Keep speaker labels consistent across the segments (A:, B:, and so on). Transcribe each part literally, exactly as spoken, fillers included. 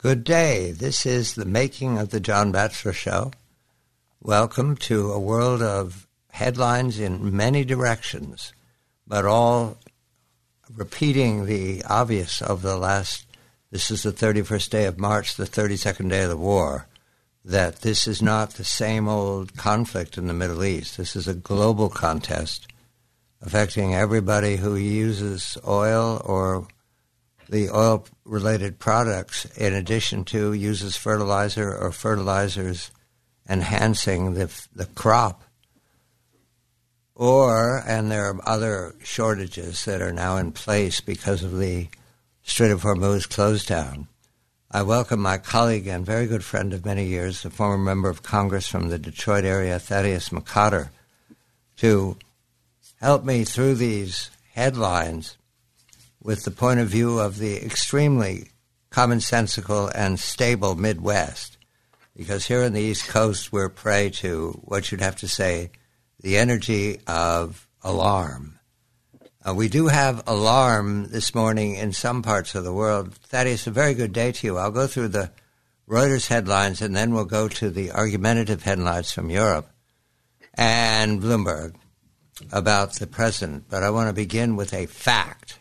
A: Good day. This is the making of the John Batchelor Show. Welcome to a world of headlines in many directions, but all repeating the obvious of the last, this is the thirty-first day of March, the thirty-second day of the war, that this is not the same old conflict in the Middle East. This is a global contest affecting everybody who uses oil or the oil-related products, in addition to uses fertilizer or fertilizers enhancing the the crop. Or, and there are other shortages that are now in place because of the Strait of Hormuz close down. I welcome my colleague and very good friend of many years, the former member of Congress from the Detroit area, Thaddeus McCotter, to help me through these headlines with the point of view of the extremely commonsensical and stable Midwest. Because here on the East Coast, we're prey to what you'd have to say, the energy of alarm. Uh, we do have alarm this morning in some parts of the world. Thaddeus, a very good day to you. I'll go through the Reuters headlines, and then we'll go to the argumentative headlines from Europe and Bloomberg about the president. But I want to begin with a fact.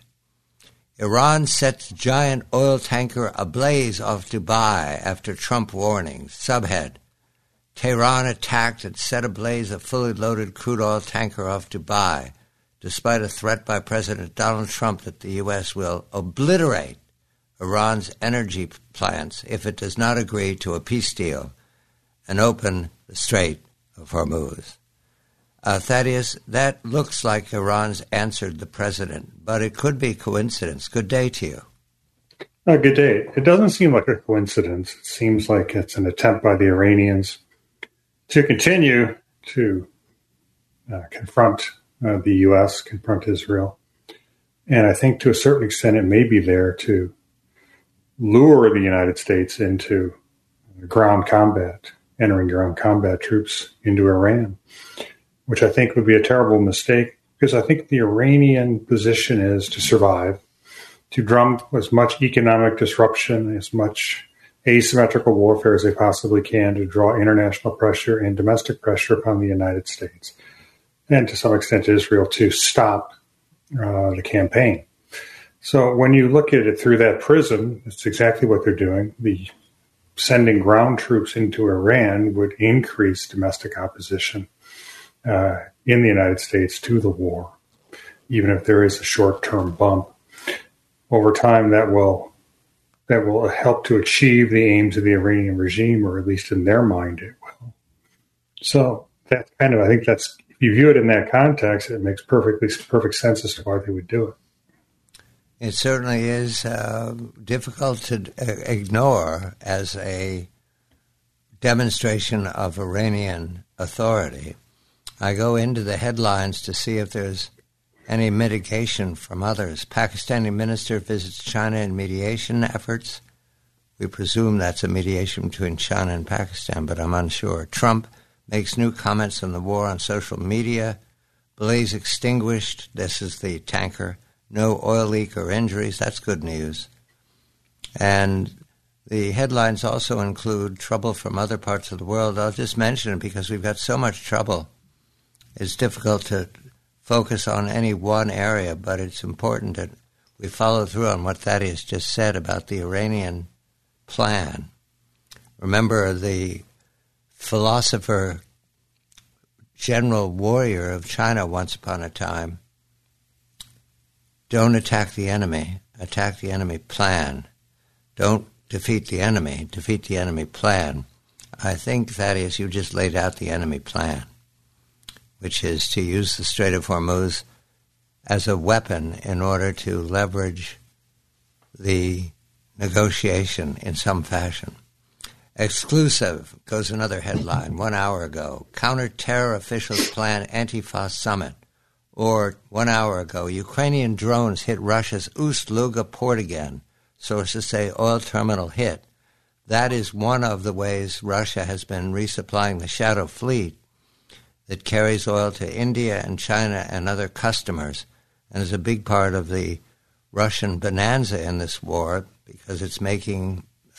A: Iran sets giant oil tanker ablaze off Dubai after Trump warnings. Subhead: Tehran attacked and set ablaze a fully loaded crude oil tanker off Dubai, despite a threat by President Donald Trump that the U S will obliterate Iran's energy plants if it does not agree to a peace deal and open the Strait of Hormuz. Uh, Thaddeus, that looks like Iran's answered the president, but it could be coincidence. Good day to you.
B: Uh, good day. It doesn't seem like a coincidence. It seems like it's an attempt by the Iranians to continue to uh, confront uh, the U S, confront Israel. And I think to a certain extent it may be there to lure the United States into ground combat, entering ground combat troops into Iran, which I think would be a terrible mistake, because I think the Iranian position is to survive, to drum as much economic disruption, as much asymmetrical warfare as they possibly can, to draw international pressure and domestic pressure upon the United States, and to some extent Israel, to stop uh, the campaign. So when you look at it through that prism, it's exactly what they're doing. The sending ground troops into Iran would increase domestic opposition Uh, in the United States to the war, even if there is a short-term bump. Over time, that will that will help to achieve the aims of the Iranian regime, or at least in their mind, it will. So that kind of, I think that's, if you view it in that context, it makes perfectly perfect sense as to why they would do it.
A: It certainly is uh, difficult to ignore as a demonstration of Iranian authority. I go into the headlines to see if there's any mitigation from others. Pakistani minister visits China in mediation efforts. We presume that's a mediation between China and Pakistan, but I'm unsure. Trump makes new comments on the war on social media. Blaze extinguished. This is the tanker. No oil leak or injuries. That's good news. And the headlines also include trouble from other parts of the world. I'll just mention it because we've got so much trouble. It's difficult to focus on any one area, but it's important that we follow through on what Thaddeus just said about the Iranian plan. Remember, the philosopher, general warrior of China once upon a time, don't attack the enemy, attack the enemy plan. Don't defeat the enemy, defeat the enemy plan. I think, Thaddeus, you just laid out the enemy plan, which is to use the Strait of Hormuz as a weapon in order to leverage the negotiation in some fashion. Exclusive, goes another headline, one hour ago. Counter-terror officials plan Antifa summit. Or one hour ago, Ukrainian drones hit Russia's Ust-Luga port again. Sources say oil terminal hit. That is one of the ways Russia has been resupplying the Shadow Fleet that carries oil to India and China and other customers, and is a big part of the Russian bonanza in this war because it's making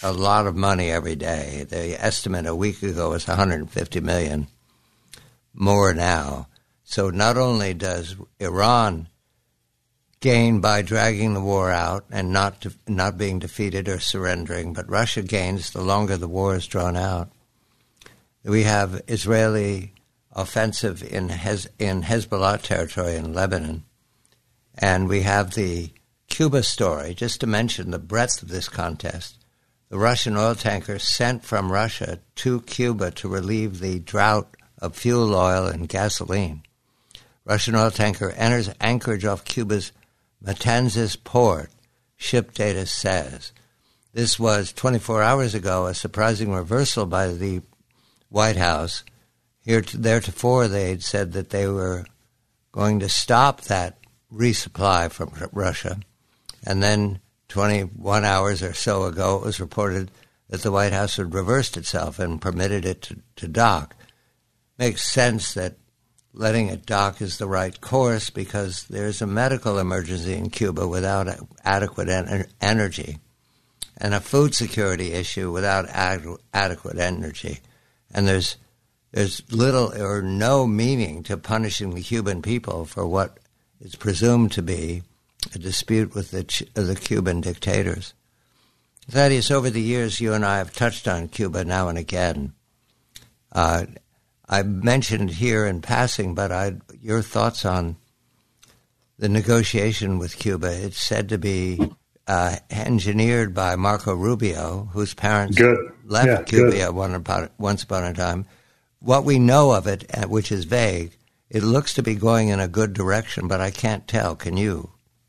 A: a lot of money every day. The estimate a week ago was one hundred fifty million, more now. So not only does Iran gain by dragging the war out and not de- not being defeated or surrendering, but Russia gains the longer the war is drawn out. We have Israeli offensive in Hez- in Hezbollah territory in Lebanon, and we have the Cuba story, just to mention the breadth of this contest. The Russian oil tanker sent from Russia to Cuba to relieve the drought of fuel oil and gasoline. Russian oil tanker enters anchorage off Cuba's Matanzas port, ship data says. This was twenty-four hours ago, a surprising reversal by the White House. Here, theretofore, they had said that they were going to stop that resupply from Russia. And then twenty-one hours or so ago, it was reported that the White House had reversed itself and permitted it to, to dock. Makes sense that letting it dock is the right course because there's a medical emergency in Cuba without adequate en- energy and a food security issue without ad- adequate energy. And there's there's little or no meaning to punishing the Cuban people for what is presumed to be a dispute with the, the Cuban dictators. Thaddeus, over the years, you and I have touched on Cuba now and again. Uh, I mentioned here in passing, but I'd, your thoughts on the negotiation with Cuba. It's said to be uh, engineered by Marco Rubio, whose parents
B: good.
A: left
B: yeah,
A: Cuba at one upon, once upon a time. What we know of it, which is vague, it looks to be going in a good direction, but I can't tell. Can you?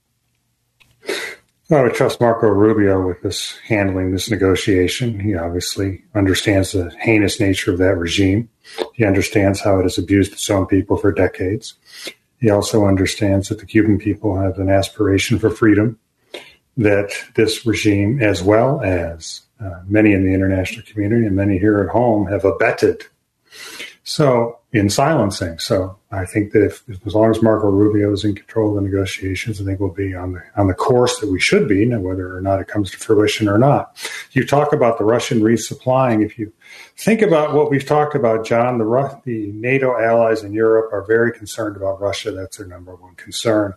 B: I would trust Marco Rubio with this handling this negotiation. He obviously understands the heinous nature of that regime. He understands how it has abused its own people for decades. He also understands that the Cuban people have an aspiration for freedom, that this regime, as well as uh, many in the international community and many here at home, have abetted. So, in silencing. So, I think that if, if as long as Marco Rubio is in control of the negotiations, I think we'll be on the on the course that we should be, now whether or not it comes to fruition or not. You talk about the Russian resupplying. If you think about what we've talked about, John, the the NATO allies in Europe are very concerned about Russia. That's their number one concern.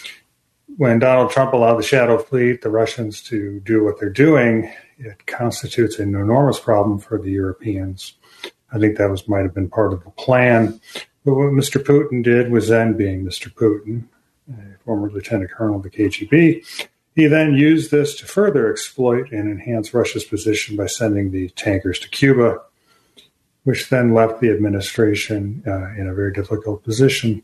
B: When Donald Trump allowed the shadow fleet, the Russians, to do what they're doing, it constitutes an enormous problem for the Europeans. I think that was might have been part of the plan. But what Mister Putin did was then, being Mister Putin, a former lieutenant colonel of the K G B, he then used this to further exploit and enhance Russia's position by sending the tankers to Cuba, which then left the administration uh, in a very difficult position.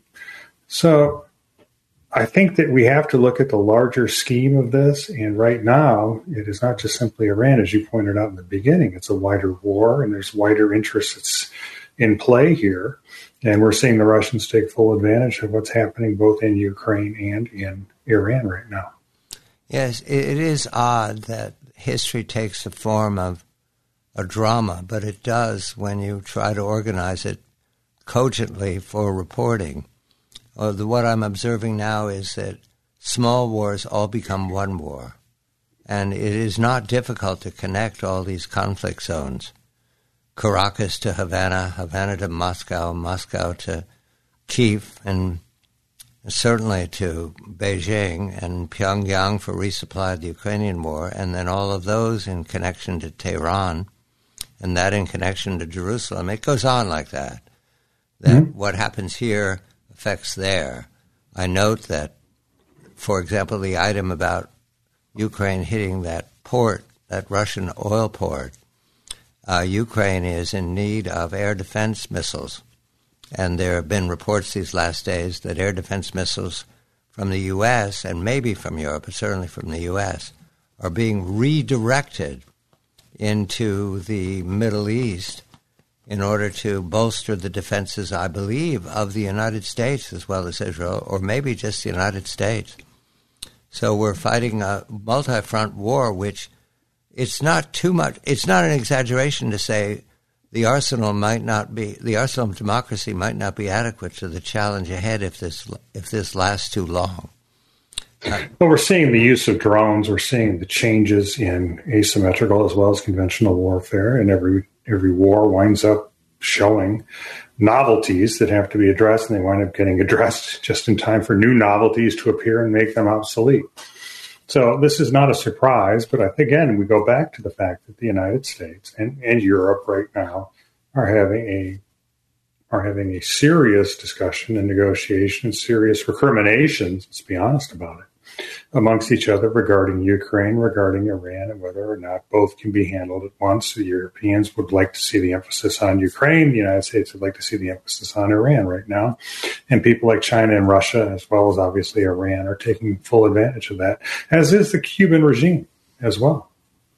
B: So I think that we have to look at the larger scheme of this. And right now, it is not just simply Iran, as you pointed out in the beginning. It's a wider war, and there's wider interests in play here. And we're seeing the Russians take full advantage of what's happening both in Ukraine and in Iran right now.
A: Yes, it is odd that history takes the form of a drama, but it does when you try to organize it cogently for reporting. Uh, the, what I'm observing now is that small wars all become one war, and it is not difficult to connect all these conflict zones. Caracas to Havana, Havana to Moscow, Moscow to Kiev, and certainly to Beijing, and Pyongyang for resupply of the Ukrainian war, and then all of those in connection to Tehran, and that in connection to Jerusalem. It goes on like that. That mm-hmm. What happens here affects there. I note that, for example, the item about Ukraine hitting that port, that Russian oil port, uh, Ukraine is in need of air defense missiles. And there have been reports these last days that air defense missiles from the U S, and maybe from Europe, but certainly from the U S, are being redirected into the Middle East in order to bolster the defenses, I believe, of the United States as well as Israel, or maybe just the United States. So we're fighting a multi-front war, which it's not too much, it's not an exaggeration to say the arsenal might not be, the arsenal of democracy might not be adequate to the challenge ahead if this if this lasts too long.
B: But we're seeing the use of drones. We're seeing the changes in asymmetrical as well as conventional warfare. And every every war winds up showing novelties that have to be addressed, and they wind up getting addressed just in time for new novelties to appear and make them obsolete. So this is not a surprise, but I, again, we go back to the fact that the United States and, and Europe right now are having a are having a serious discussion and negotiation, serious recriminations, let's be honest about it, amongst each other regarding Ukraine, regarding Iran, and whether or not both can be handled at once. The Europeans would like to see the emphasis on Ukraine. The United States would like to see the emphasis on Iran right now. And people like China and Russia, as well as obviously Iran, are taking full advantage of that, as is the Cuban regime as well.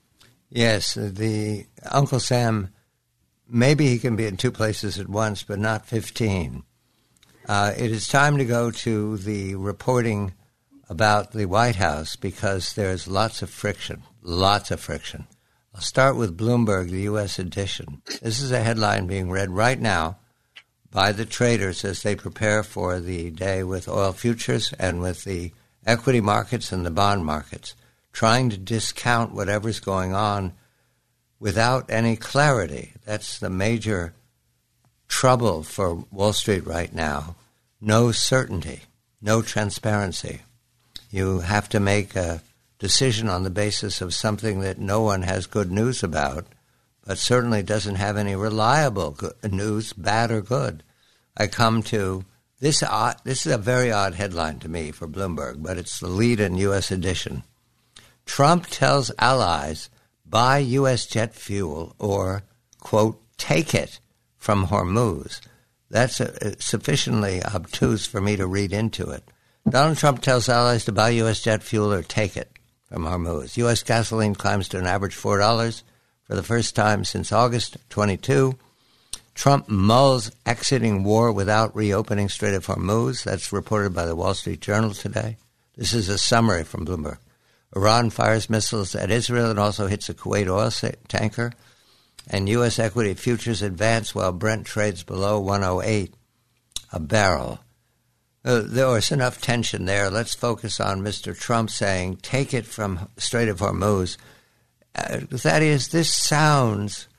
A: Yes, the Uncle Sam, maybe he can be in two places at once, but not fifteen. Uh, it is time to go to the reporting about the White House, because there's lots of friction, lots of friction. I'll start with Bloomberg, the U S edition. This is a headline being read right now by the traders as they prepare for the day with oil futures and with the equity markets and the bond markets, trying to discount whatever's going on without any clarity. That's the major trouble for Wall Street right now. No certainty, no transparency. You have to make a decision on the basis of something that no one has good news about, but certainly doesn't have any reliable good news, bad or good. I come to this odd, this is a very odd headline to me for Bloomberg, but it's the lead in U S edition. Trump tells allies, buy U S jet fuel or, quote, take it from Hormuz. That's a, sufficiently obtuse for me to read into it. Donald Trump tells allies to buy U S jet fuel or take it from Hormuz. U S gasoline climbs to an average four dollars for the first time since August twenty-two. Trump mulls exiting war without reopening Strait of Hormuz. That's reported by the Wall Street Journal today. This is a summary from Bloomberg. Iran fires missiles at Israel and also hits a Kuwait oil tanker. And U S equity futures advance while Brent trades below one oh eight a barrel. Uh, there was enough tension there. Let's focus on Mister Trump saying, take it from Strait of Hormuz. Uh, Thaddeus, this sounds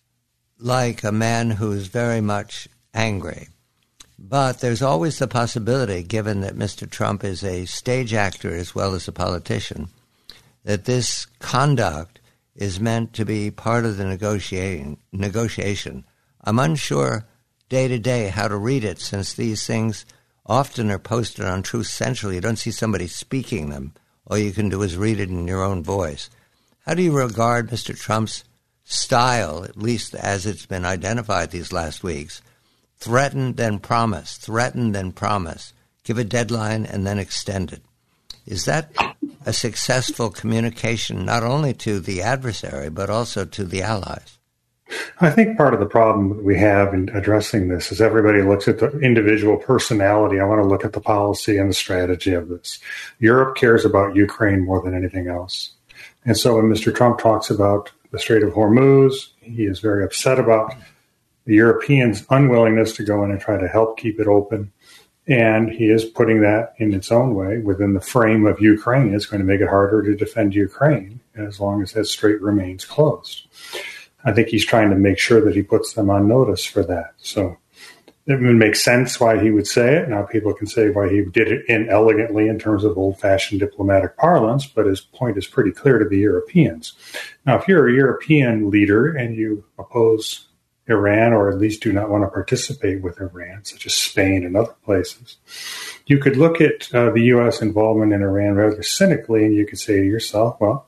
A: like a man who's very much angry. But there's always the possibility, given that Mister Trump is a stage actor as well as a politician, that this conduct is meant to be part of the negotiating, negotiation. I'm unsure day to day how to read it, since these things often are posted on Truth Central. You don't see somebody speaking them. All you can do is read it in your own voice. How do you regard Mister Trump's style, at least as it's been identified these last weeks? Threaten, then promise. Threaten, then promise. Give a deadline and then extend it. Is that a successful communication not only to the adversary but also to the allies?
B: I think part of the problem that we have in addressing this is everybody looks at the individual personality. I want to look at the policy and the strategy of this. Europe cares about Ukraine more than anything else. And so when Mister Trump talks about the Strait of Hormuz, he is very upset about the Europeans' unwillingness to go in and try to help keep it open. And he is putting that in its own way within the frame of Ukraine. It's going to make it harder to defend Ukraine as long as that strait remains closed. I think he's trying to make sure that he puts them on notice for that. So it would make sense why he would say it. Now people can say why he did it inelegantly in terms of old-fashioned diplomatic parlance, but his point is pretty clear to the Europeans. Now, if you're a European leader and you oppose Iran, or at least do not want to participate with Iran, such as Spain and other places, you could look at uh, the U S involvement in Iran rather cynically, and you could say to yourself, well,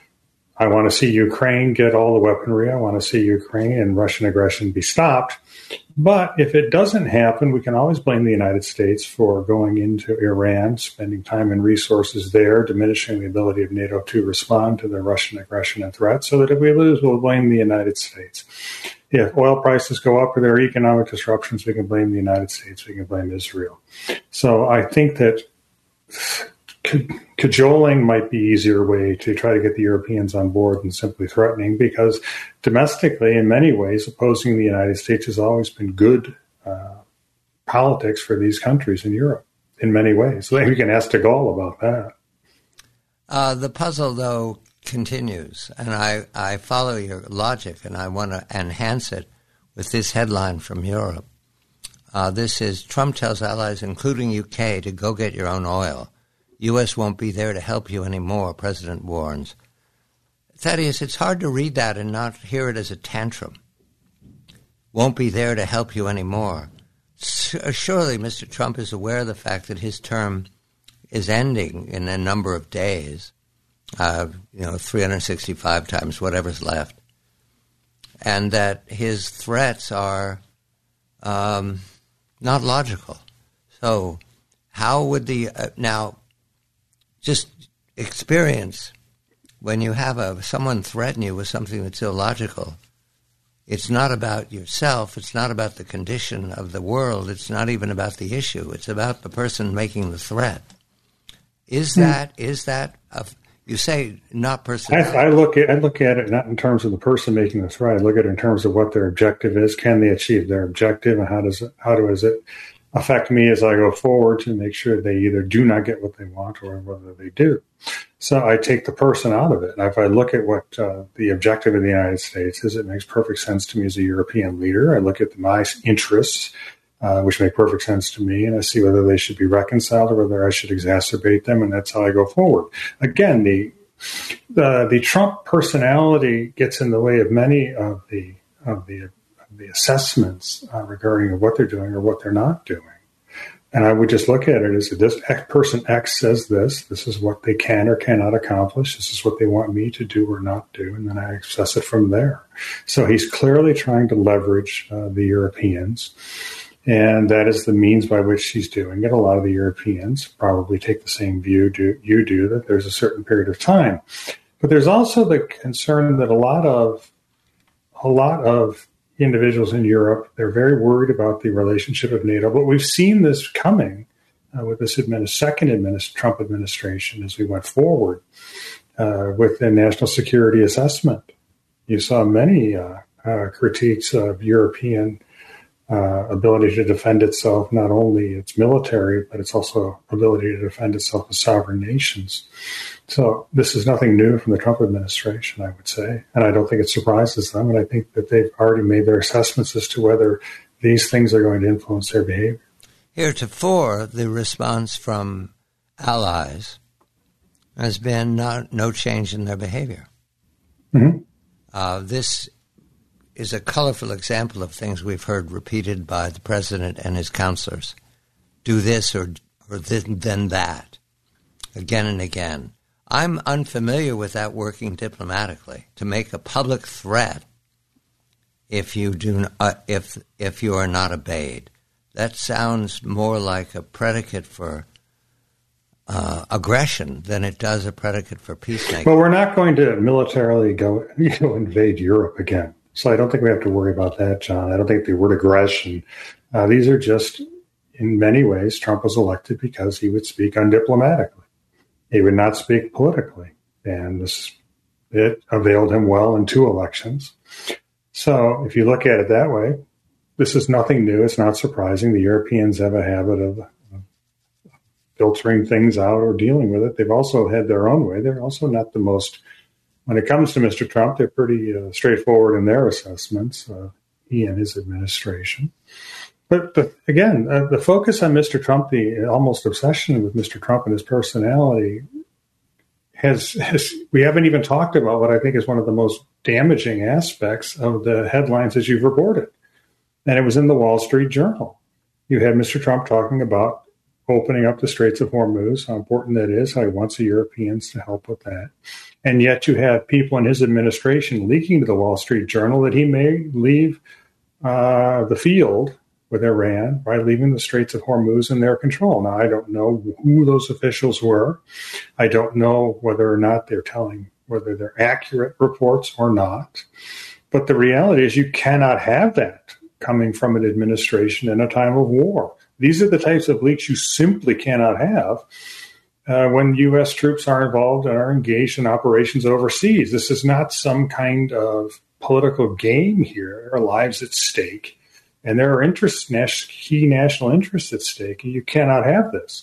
B: I want to see Ukraine get all the weaponry. I want to see Ukraine and Russian aggression be stopped. But if it doesn't happen, we can always blame the United States for going into Iran, spending time and resources there, diminishing the ability of NATO to respond to the Russian aggression and threat. So that if we lose, we'll blame the United States. If oil prices go up or there are economic disruptions, we can blame the United States. We can blame Israel. So I think that cajoling might be an easier way to try to get the Europeans on board than simply threatening, because domestically, in many ways, opposing the United States has always been good uh, politics for these countries in Europe in many ways. So we can ask de Gaulle about that.
A: Uh, the puzzle, though, continues, and I, I follow your logic, and I want to enhance it with this headline from Europe. Uh, this is, Trump tells allies, including U K, to go get your own oil. U S won't be there to help you anymore, President warns. Thaddeus, it's hard to read that and not hear it as a tantrum. Won't be there to help you anymore. Surely Mister Trump is aware of the fact that his term is ending in a number of days, uh, you know, three hundred sixty-five times whatever's left, and that his threats are um, not logical. So how would the, uh, now, just experience, when you have a someone threaten you with something that's illogical, it's not about yourself, it's not about the condition of the world, it's not even about the issue, it's about the person making the threat. Is that, hmm. is that, a, you say not person.
B: I, I look at I look at it not in terms of the person making the threat, I look at it in terms of what their objective is. Can they achieve their objective, and how does it, how does it affect me as I go forward to make sure they either do not get what they want or whether they do. So I take the person out of it. And if I look at what uh, the objective of the United States is, it makes perfect sense to me as a European leader. I look at my interests, uh, which make perfect sense to me, and I see whether they should be reconciled or whether I should exacerbate them, and that's how I go forward. Again, the the, the Trump personality gets in the way of many of the of the the assessments uh, regarding what they're doing or what they're not doing. And I would just look at it as this person X says this, this is what they can or cannot accomplish, this is what they want me to do or not do, and then I assess it from there. So he's clearly trying to leverage uh, the Europeans, and that is the means by which he's doing it. A lot of the Europeans probably take the same view do, you do, that there's a certain period of time. But there's also the concern that a lot of a lot of individuals in Europe, they're very worried about the relationship of NATO. But we've seen this coming uh, with this administ- second administ- Trump administration as we went forward uh, with the national security assessment. You saw many uh, uh, critiques of European uh, ability to defend itself, not only its military, but its also ability to defend itself as sovereign nations. So this is nothing new from the Trump administration, I would say. And I don't think it surprises them. And I think that they've already made their assessments as to whether these things are going to influence their behavior.
A: Heretofore, the response from allies has been not, no change in their behavior.
B: Mm-hmm.
A: Uh, this is a colorful example of things we've heard repeated by the president and his counselors. Do this or, or th- then that, again and again. I'm unfamiliar with that working diplomatically. To make a public threat if you do uh, if if you are not obeyed, that sounds more like a predicate for uh, aggression than it does a predicate for peacemaking.
B: Well, we're not going to militarily go you know invade Europe again, so I don't think we have to worry about that, John. I don't think the word aggression. Uh, these are just, in many ways, Trump was elected because he would speak undiplomatically. He would not speak politically, and this it availed him well in two elections. So if you look at it that way, this is nothing new. It's not surprising. The Europeans have a habit of filtering things out or dealing with it. They've also had their own way. They're also not the most, when it comes to Mister Trump, they're pretty uh, straightforward in their assessments, uh, he and his administration. But the, again, uh, the focus on Mister Trump, the almost obsession with Mister Trump and his personality, has, has we haven't even talked about what I think is one of the most damaging aspects of the headlines as you've reported. And it was in the Wall Street Journal. You had Mister Trump talking about opening up the Straits of Hormuz, how important that is, how he wants the Europeans to help with that. And yet you have people in his administration leaking to the Wall Street Journal that he may leave uh, the field with Iran by leaving the Straits of Hormuz in their control. Now, I don't know who those officials were. I don't know whether or not they're telling, whether they're accurate reports or not. But the reality is you cannot have that coming from an administration in a time of war. These are the types of leaks you simply cannot have uh, when U S troops are involved and are engaged in operations overseas. This is not some kind of political game here. There are lives at stake. And there are interests, key national interests at stake. You cannot have this.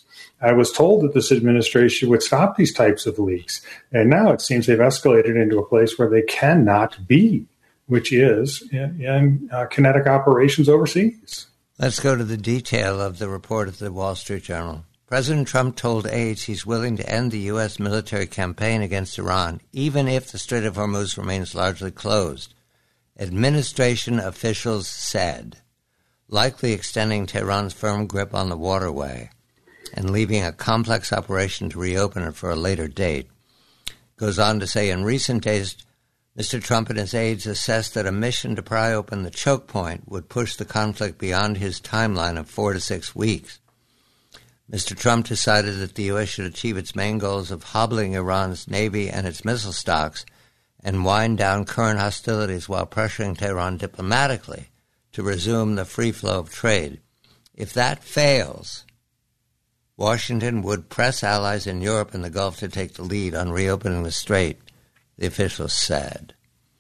B: I was told that this administration would stop these types of leaks. And now it seems they've escalated into a place where they cannot be, which is in, in uh, kinetic operations overseas.
A: Let's go to the detail of the report of the Wall Street Journal. President Trump told aides he's willing to end the U S military campaign against Iran, even if the Strait of Hormuz remains largely closed. Administration officials said, likely extending Tehran's firm grip on the waterway and leaving a complex operation to reopen it for a later date. Goes on to say, in recent days, Mister Trump and his aides assessed that a mission to pry open the choke point would push the conflict beyond his timeline of four to six weeks. Mister Trump decided that the U S should achieve its main goals of hobbling Iran's navy and its missile stocks and wind down current hostilities while pressuring Tehran diplomatically to resume the free flow of trade. If that fails, Washington would press allies in Europe and the Gulf to take the lead on reopening the strait, the officials said.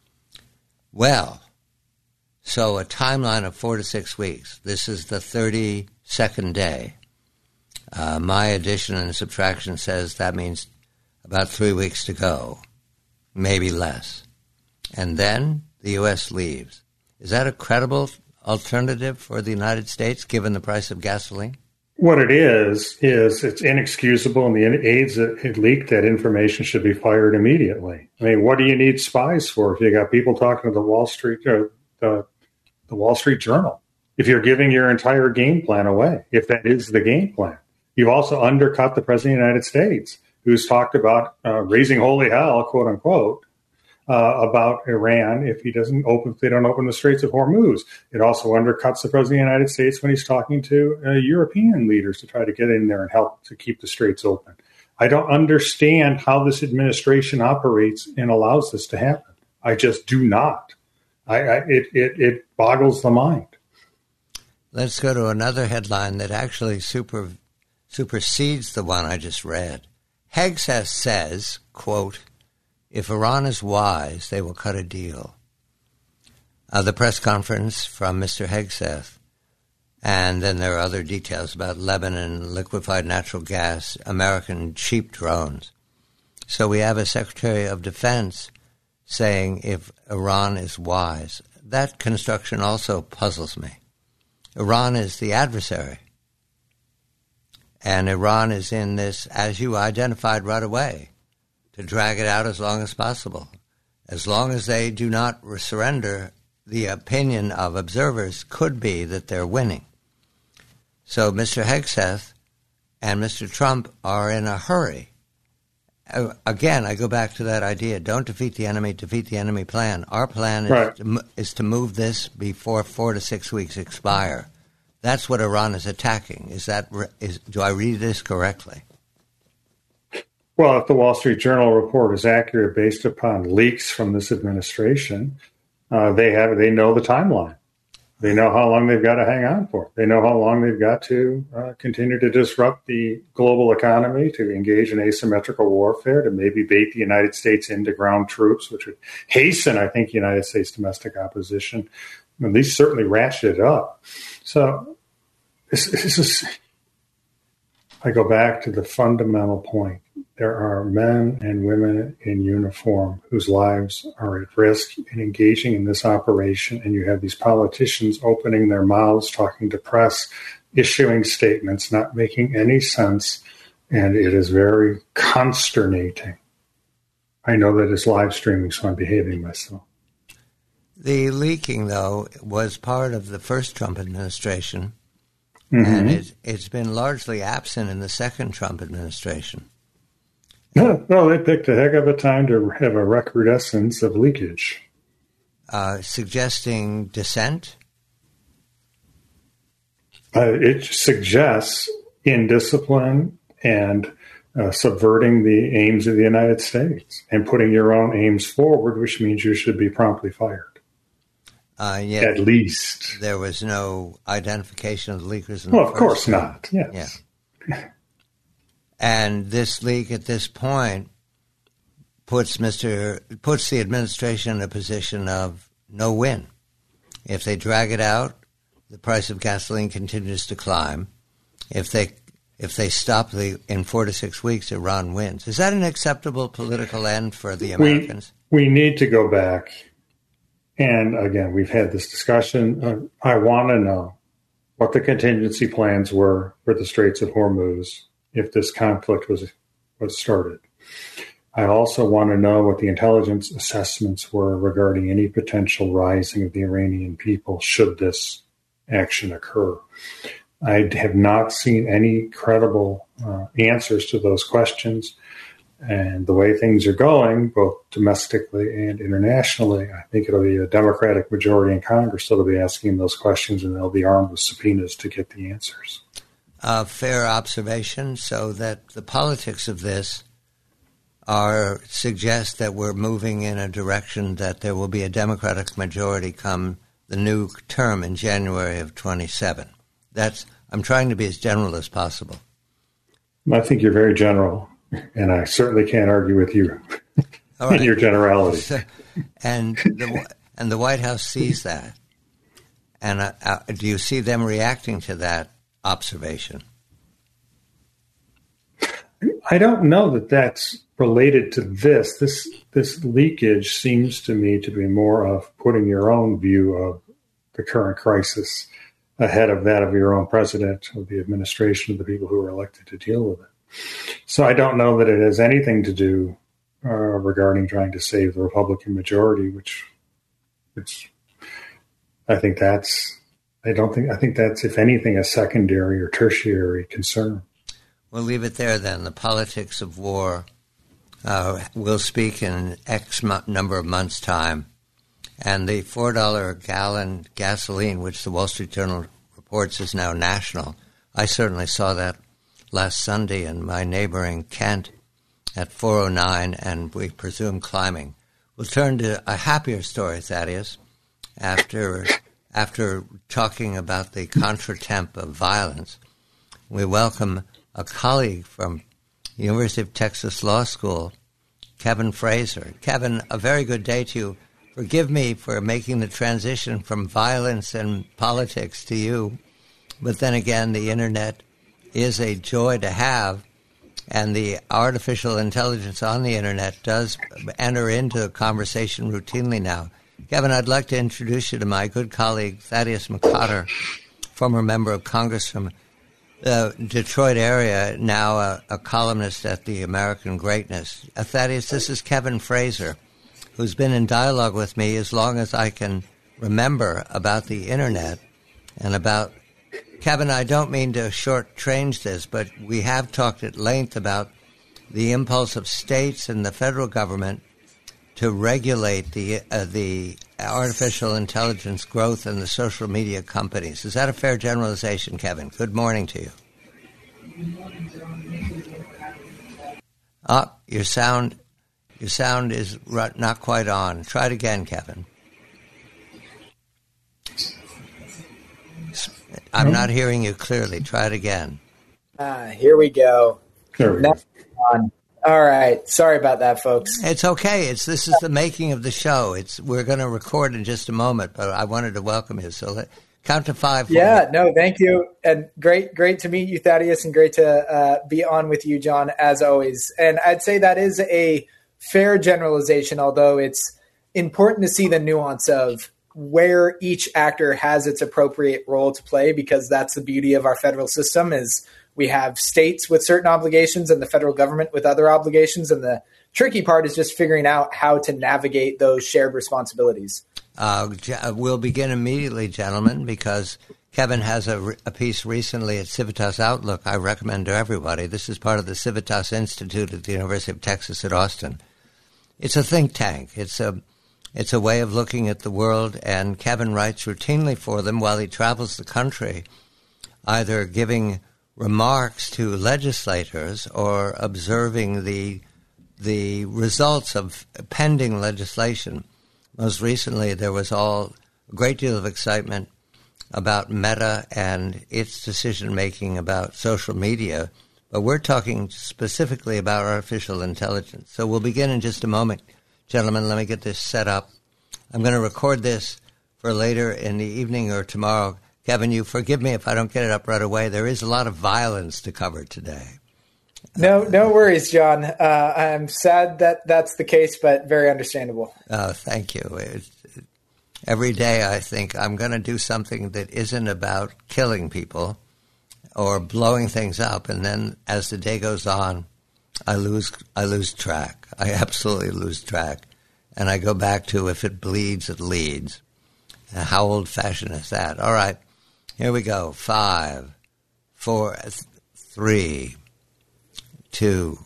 A: Well, so a timeline of four to six weeks. This is the thirty-second day. Uh, my addition and subtraction says that means about three weeks to go, maybe less. And then the U S leaves. Is that a credible alternative for the United States, given the price of gasoline?
B: What it is, is it's inexcusable, and the aides that had leaked that information should be fired immediately. I mean, what do you need spies for if you got people talking to the Wall Street, uh, the, the Wall Street Journal? If you're giving your entire game plan away, if that is the game plan. You've also undercut the President of the United States, who's talked about uh, raising holy hell, quote unquote, uh, about Iran if he doesn't open, if they don't open the Straits of Hormuz. It also undercuts the President of the United States when he's talking to uh, European leaders to try to get in there and help to keep the straits open. I don't understand how this administration operates and allows this to happen. I just do not. I, I it, it it boggles the mind.
A: Let's go to another headline that actually super. supersedes the one I just read. Hegseth says, quote, if Iran is wise, they will cut a deal. Uh, the press conference from Mister Hegseth, and then there are other details about Lebanon, liquefied natural gas, American cheap drones. So we have a Secretary of Defense saying if Iran is wise. That construction also puzzles me. Iran is the adversary. And Iran is in this, as you identified right away, to drag it out as long as possible. As long as they do not surrender, the opinion of observers could be that they're winning. So Mister Hegseth and Mister Trump are in a hurry. Again, I go back to that idea, don't defeat the enemy, defeat the enemy plan. Our plan is, right. to, is to move this before four to six weeks expire. That's what Iran is attacking. Is that is? Do I read this correctly?
B: Well, if the Wall Street Journal report is accurate based upon leaks from this administration, uh, they have they know the timeline. They know how long they've got to hang on for. They know how long they've got to uh, continue to disrupt the global economy, to engage in asymmetrical warfare, to maybe bait the United States into ground troops, which would hasten, I think, United States domestic opposition. At least certainly ratchet it up. So this, this is, I go back to the fundamental point. There are men and women in uniform whose lives are at risk in engaging in this operation, and you have these politicians opening their mouths, talking to press, issuing statements, not making any sense, and it is very consternating. I know that it's live streaming, so I'm behaving myself.
A: The leaking, though, was part of the first Trump administration,
B: mm-hmm.
A: and it, it's been largely absent in the second Trump administration.
B: No, well, they picked a heck of a time to have a recrudescence of leakage.
A: Uh, suggesting dissent?
B: Uh, it suggests indiscipline and uh, subverting the aims of the United States and putting your own aims forward, which means you should be promptly fired.
A: Uh, yeah,
B: At least.
A: There was no identification of the leakers. In
B: well,
A: the
B: of course
A: time.
B: not. Yes.
A: Yeah. And this leak at this point puts Mister puts the administration in a position of no win. If they drag it out, the price of gasoline continues to climb. If they if they stop the in four to six weeks, Iran wins. Is that an acceptable political end for the Americans?
B: We, we need to go back. And again, we've had this discussion. Uh, I want to know what the contingency plans were for the Straits of Hormuz if this conflict was was started. I also want to know what the intelligence assessments were regarding any potential rising of the Iranian people should this action occur. I have not seen any credible uh, answers to those questions. And the way things are going, both domestically and internationally, I think it'll be a Democratic majority in Congress that'll be asking those questions, and they'll be armed with subpoenas to get the answers.
A: Uh, fair observation, so that the politics of this are suggest that we're moving in a direction that there will be a Democratic majority come the new term in January of twenty-seven. That's I'm trying to be as general as possible.
B: I think you're very general, and I certainly can't argue with you
A: All right.
B: in your generality.
A: So, and the and the White House sees that. And uh, uh, do you see them reacting to that observation?
B: I don't know that that's related to this. This this leakage seems to me to be more of putting your own view of the current crisis ahead of that of your own president, of the administration, of the people who are elected to deal with it. So I don't know that it has anything to do uh, regarding trying to save the Republican majority, which, which I think that's, I don't think, I think that's, if anything, a secondary or tertiary concern.
A: We'll leave it there then. The politics of war. Uh, we'll speak in X mo- number of months' time. And the four dollars a gallon gasoline, which the Wall Street Journal reports is now national, I certainly saw that last Sunday in my neighboring Kent at four oh nine, and we presume climbing. We'll turn to a happier story, Thaddeus, after after talking about the contretemps of violence. We welcome a colleague from the University of Texas Law School, Kevin Fraser. Kevin, a very good day to you. Forgive me for making the transition from violence and politics to you, but then again, the Internet is a joy to have, and the artificial intelligence on the Internet does enter into the conversation routinely now. Kevin, I'd like to introduce you to my good colleague, Thaddeus McCotter, former member of Congress from the Detroit area, now a, a columnist at the American Greatness. Uh, Thaddeus, this is Kevin Fraser, who's been in dialogue with me as long as I can remember about the Internet and about... Kevin, I don't mean to shortchange this, but we have talked at length about the impulse of states and the federal government to regulate the uh, the artificial intelligence growth in the social media companies. Is that a fair generalization, Kevin? Good morning to you. Ah, oh, your sound... Your sound is not quite on. Try it again, Kevin. I'm not hearing you clearly. Try it again.
C: Ah, here we go.
B: There we go.
C: On. All right. Sorry about that, folks.
A: It's okay. It's this is the making of the show. It's we're going to record in just a moment, but I wanted to welcome you. So let, count to five.
C: Yeah. No, thank you, and great, great to meet you, Thaddeus, and great to uh, be on with you, John, as always. And I'd say that is a fair generalization, although it's important to see the nuance of where each actor has its appropriate role to play, because that's the beauty of our federal system is we have states with certain obligations and the federal government with other obligations. And the tricky part is just figuring out how to navigate those shared responsibilities.
A: Uh, we'll begin immediately, gentlemen, because Kevin has a, a piece recently at Civitas Outlook I recommend to everybody. This is part of the Civitas Institute at the University of Texas at Austin. It's a think tank. It's a it's a way of looking at the world, and Kevin writes routinely for them while he travels the country, either giving remarks to legislators or observing the the results of pending legislation. Most recently, there was all a great deal of excitement about Meta and its decision-making about social media, but we're talking specifically about artificial intelligence. So we'll begin in just a moment. Gentlemen, let me get this set up. I'm going to record this for later in the evening or tomorrow. Kevin, you forgive me if I don't get it up right away. There is a lot of violence to cover today.
C: No, no worries, John. Uh, I'm sad that that's the case, but very understandable.
A: Uh, thank you. It, it, every day I think I'm going to do something that isn't about killing people or blowing things up, and then as the day goes on, I lose I lose track. I absolutely lose track. And I go back to if it bleeds, it leads. And how old-fashioned is that? All right, here we go. Five, four, th- three, two.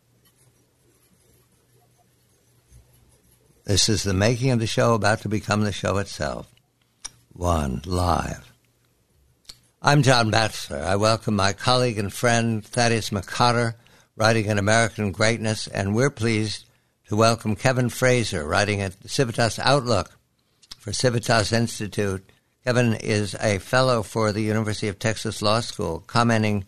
A: This is the making of the show about to become the show itself. One, live. I'm John Batchelor. I welcome my colleague and friend Thaddeus McCotter, writing at American Greatness, and we're pleased to welcome Kevin Frazier, writing at Civitas Outlook for Civitas Institute. Kevin is a fellow for the University of Texas Law School, commenting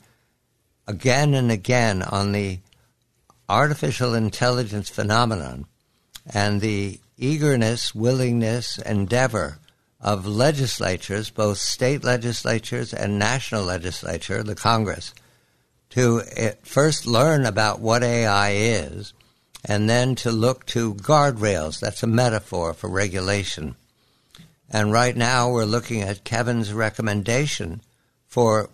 A: again and again on the artificial intelligence phenomenon and the eagerness, willingness, endeavor of legislatures, both state legislatures and national legislature, the Congress, to first learn about what A I is and then to look to guardrails. That's a metaphor for regulation. And right now we're looking at Kevin's recommendation for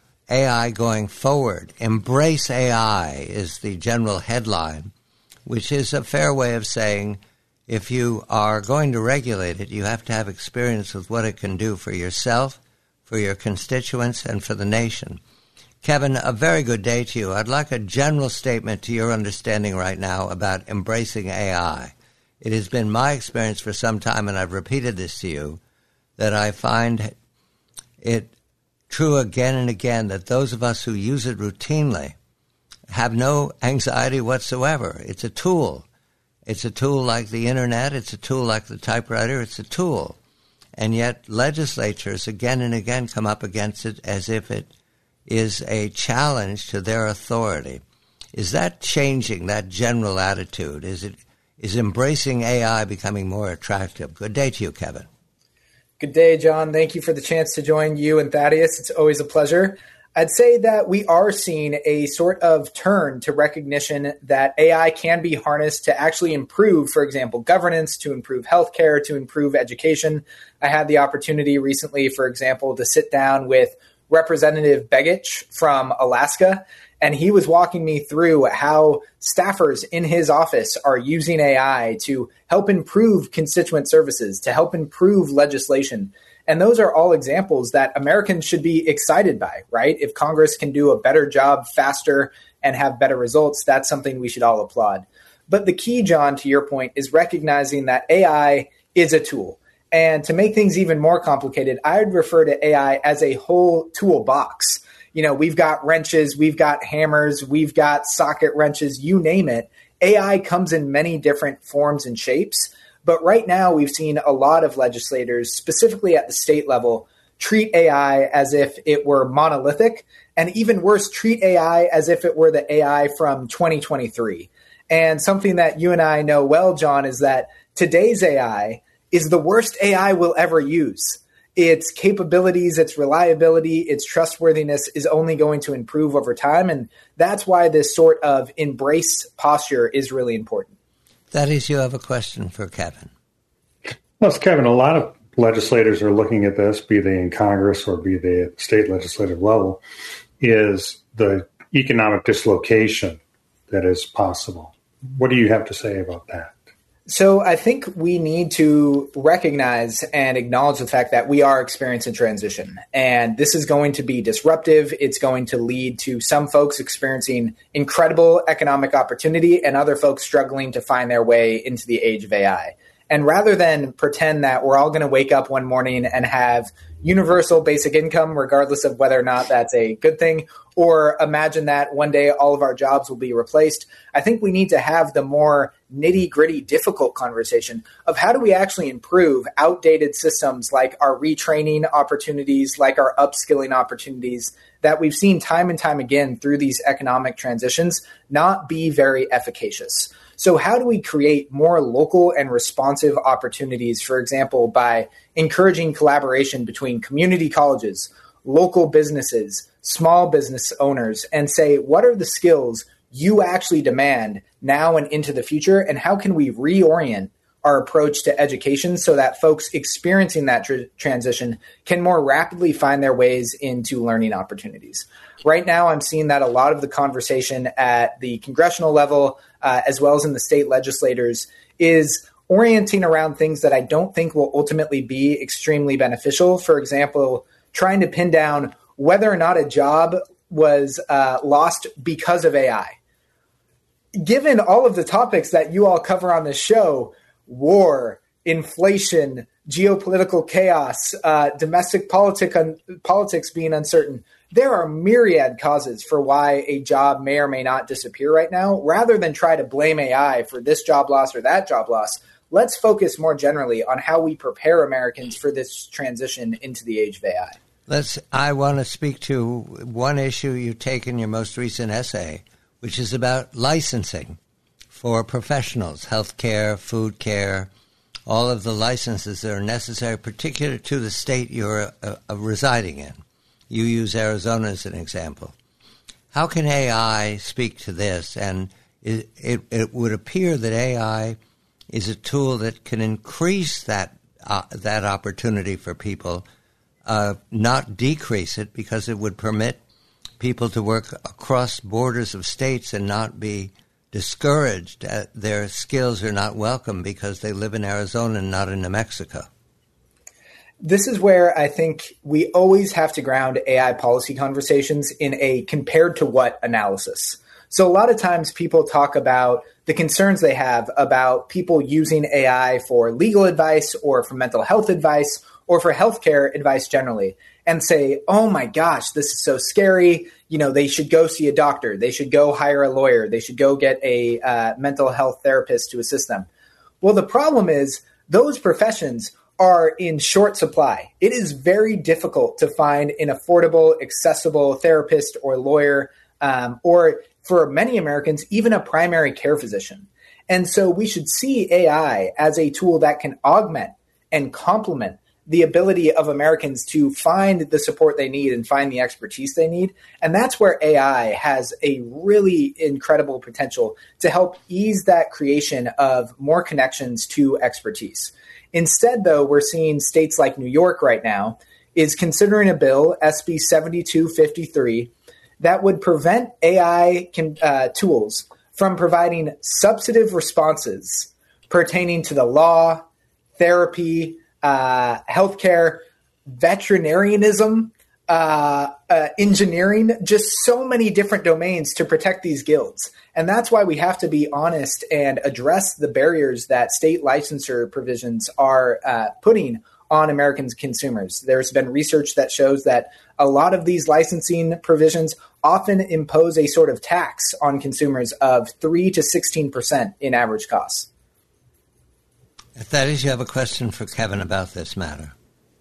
A: A I going forward. Embrace A I is the general headline, which is a fair way of saying if you are going to regulate it, you have to have experience with what it can do for yourself, for your constituents, and for the nation. Kevin, a very good day to you. I'd like a general statement to your understanding right now about embracing A I. It has been my experience for some time, and I've repeated this to you, that I find it true again and again that those of us who use it routinely have no anxiety whatsoever. It's a tool. It's a tool like the internet. It's a tool like the typewriter. It's a tool. And yet legislatures again and again come up against it as if it is a challenge to their authority. Is that changing, that general attitude? Is it is embracing A I becoming more attractive? Good day to you, Kevin.
C: Good day, John. Thank you for the chance to join you and Thaddeus. It's always a pleasure. I'd say that we are seeing a sort of turn to recognition that A I can be harnessed to actually improve, for example, governance, to improve healthcare, to improve education. I had the opportunity recently, for example, to sit down with Representative Begich from Alaska, and he was walking me through how staffers in his office are using A I to help improve constituent services, to help improve legislation. And those are all examples that Americans should be excited by, right? If Congress can do a better job faster and have better results, that's something we should all applaud. But the key, John, to your point, is recognizing that A I is a tool. And to make things even more complicated, I would refer to A I as a whole toolbox. You know, we've got wrenches, we've got hammers, we've got socket wrenches, you name it. A I comes in many different forms and shapes. But right now, we've seen a lot of legislators, specifically at the state level, treat A I as if it were monolithic, and even worse, treat A I as if it were the A I from twenty twenty-three. And something that you and I know well, John, is that today's A I is the worst A I we'll ever use. Its capabilities, its reliability, its trustworthiness is only going to improve over time. And that's why this sort of embrace posture is really important.
A: That is, you have a question for Kevin.
B: Well, Kevin, a lot of legislators are looking at this, be they in Congress or be they at the state legislative level, is the economic dislocation that is possible. What do you have to say about that?
C: So I think we need to recognize and acknowledge the fact that we are experiencing transition, and this is going to be disruptive. It's going to lead to some folks experiencing incredible economic opportunity and other folks struggling to find their way into the age of A I. And rather than pretend that we're all going to wake up one morning and have universal basic income, regardless of whether or not that's a good thing, or imagine that one day all of our jobs will be replaced, I think we need to have the more nitty-gritty, difficult conversation of how do we actually improve outdated systems like our retraining opportunities, like our upskilling opportunities that we've seen time and time again through these economic transitions not be very efficacious. So how do we create more local and responsive opportunities, for example, by encouraging collaboration between community colleges, local businesses, small business owners, and say, what are the skills you actually demand now and into the future, and how can we reorient our approach to education so that folks experiencing that tr- transition can more rapidly find their ways into learning opportunities. Right now, I'm seeing that a lot of the conversation at the congressional level, uh, as well as in the state legislators, is orienting around things that I don't think will ultimately be extremely beneficial. For example, trying to pin down whether or not a job was uh, lost because of A I. Given all of the topics that you all cover on this show, war, inflation, geopolitical chaos, uh, domestic politic un- politics being uncertain, there are myriad causes for why a job may or may not disappear right now. Rather than try to blame A I for this job loss or that job loss, let's focus more generally on how we prepare Americans for this transition into the age of A I.
A: Let's. I want to speak to one issue you take in your most recent essay, which is about licensing for professionals, healthcare, food care, all of the licenses that are necessary, particular to the state you're uh, uh, residing in. You use Arizona as an example. How can A I speak to this? And it, it, it would appear that A I is a tool that can increase that uh, that opportunity for people, uh, not decrease it, because it would permit people to work across borders of states and not be discouraged. Uh, their skills are not welcome because they live in Arizona and not in New Mexico.
C: This is where I think we always have to ground A I policy conversations in a compared to what analysis. So a lot of times people talk about the concerns they have about people using A I for legal advice or for mental health advice or for healthcare advice generally, and say, oh my gosh, this is so scary. You know, they should go see a doctor. They should go hire a lawyer. They should go get a uh, mental health therapist to assist them. Well, the problem is those professions are in short supply. It is very difficult to find an affordable, accessible therapist or lawyer, um, or for many Americans, even a primary care physician. And so we should see A I as a tool that can augment and complement the ability of Americans to find the support they need and find the expertise they need. And that's where A I has a really incredible potential to help ease that creation of more connections to expertise. Instead, though, we're seeing states like New York right now is considering a bill, S B seventy-two fifty-three, that would prevent A I can, uh, tools from providing substantive responses pertaining to the law, therapy, uh, healthcare, veterinarianism, uh, uh, engineering, just so many different domains to protect these guilds. And that's why we have to be honest and address the barriers that state licensure provisions are uh, putting on American consumers. There's been research that shows that a lot of these licensing provisions often impose a sort of tax on consumers of three to sixteen percent in average costs.
A: Thaddeus, you have a question for Kevin about this matter.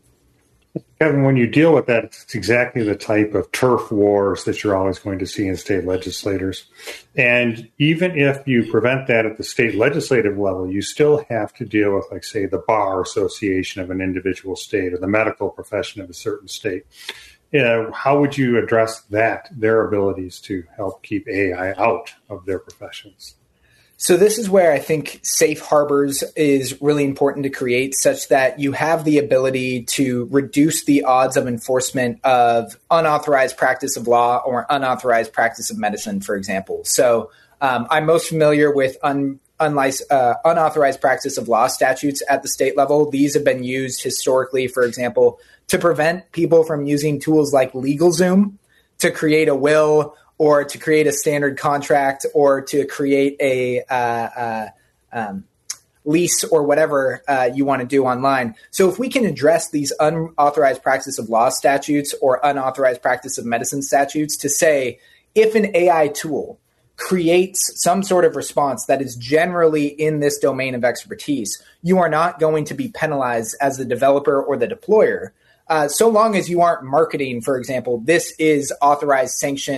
B: Kevin, when you deal with that, it's exactly the type of turf wars that you're always going to see in state legislators. And even if you prevent that at the state legislative level, you still have to deal with, like, say, the bar association of an individual state or the medical profession of a certain state. You know, how would you address that, their abilities to help keep A I out of their professions?
C: So this is where I think safe harbors is really important to create, such that you have the ability to reduce the odds of enforcement of unauthorized practice of law or unauthorized practice of medicine, for example. So um, I'm most familiar with un, unlic- uh, unauthorized practice of law statutes at the state level. These have been used historically, for example, to prevent people from using tools like LegalZoom to create a will or to create a standard contract, or to create a uh, uh, um, lease or whatever uh, you want to do online. So if we can address these unauthorized practice of law statutes or unauthorized practice of medicine statutes to say, if an A I tool creates some sort of response that is generally in this domain of expertise, you are not going to be penalized as the developer or the deployer, uh, so long as you aren't marketing, for example, this is authorized, sanctioned,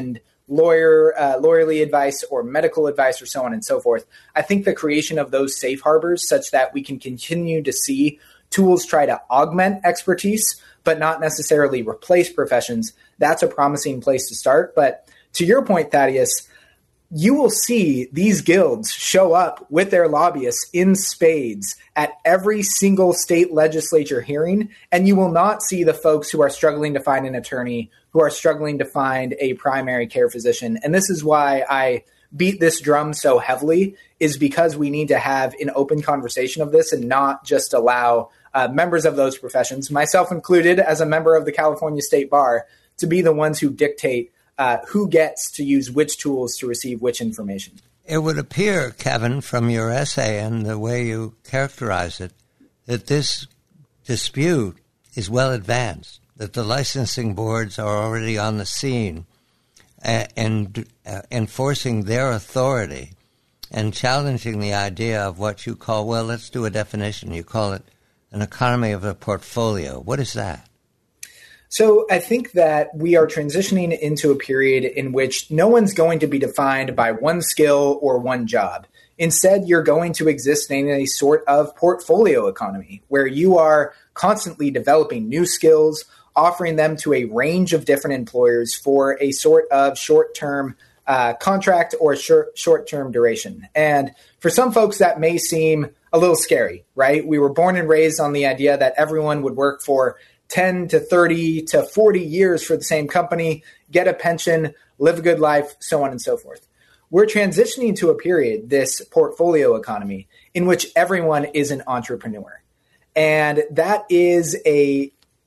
C: lawyer, uh, lawyerly advice or medical advice or so on and so forth. I think the creation of those safe harbors such that we can continue to see tools try to augment expertise, but not necessarily replace professions, that's a promising place to start. But to your point, Thaddeus, you will see these guilds show up with their lobbyists in spades at every single state legislature hearing, and you will not see the folks who are struggling to find an attorney, who are struggling to find a primary care physician. And this is why I beat this drum so heavily, is because we need to have an open conversation of this and not just allow uh, members of those professions, myself included as a member of the California State Bar, to be the ones who dictate Uh, who gets to use which tools to receive which information.
A: It would appear, Kevin, from your essay and the way you characterize it, that this dispute is well advanced, that the licensing boards are already on the scene uh, and uh, enforcing their authority and challenging the idea of what you call, well, let's do a definition. You call it an economy of a portfolio. What is that?
C: So I think that we are transitioning into a period in which no one's going to be defined by one skill or one job. Instead, you're going to exist in a sort of portfolio economy where you are constantly developing new skills, offering them to a range of different employers for a sort of short-term uh, contract or short, short-term duration. And for some folks, that may seem a little scary, right? We were born and raised on the idea that everyone would work for ten to thirty to forty years for the same company, get a pension, live a good life, so on and so forth. We're transitioning to a period, this portfolio economy, in which everyone is an entrepreneur. And that is a